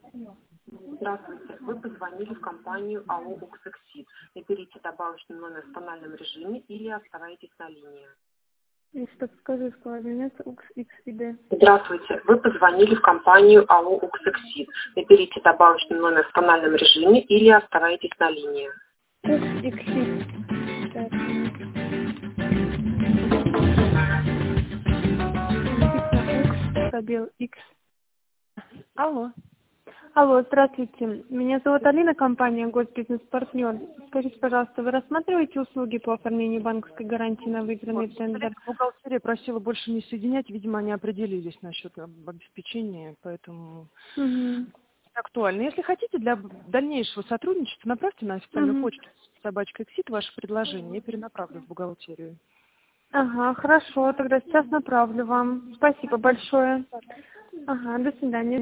Здравствуйте. Вы позвонили в компанию АО «Уксексид». Наберите добавочный номер в тональном режиме или оставайтесь на линии. Что скажи, сказала, меня UXXID. Здравствуйте. Вы позвонили в компанию АО «Уксексид». Наберите добавочный номер в тональном режиме или оставайтесь на линии. UXXID. Так. Пробел X. Алло. Алло, здравствуйте. Меня зовут Алина, компания Госбизнес-партнер. Скажите, пожалуйста, вы рассматриваете услуги по оформлению банковской гарантии на выигранный тендер? Бухгалтерия просила больше не соединять, видимо, они определились насчет обеспечения, поэтому актуально. Если хотите, для дальнейшего сотрудничества направьте на официальную почту @exit ваше предложение, я перенаправлю в бухгалтерию. Ага, хорошо, тогда сейчас направлю вам. Спасибо большое. Ага, до свидания.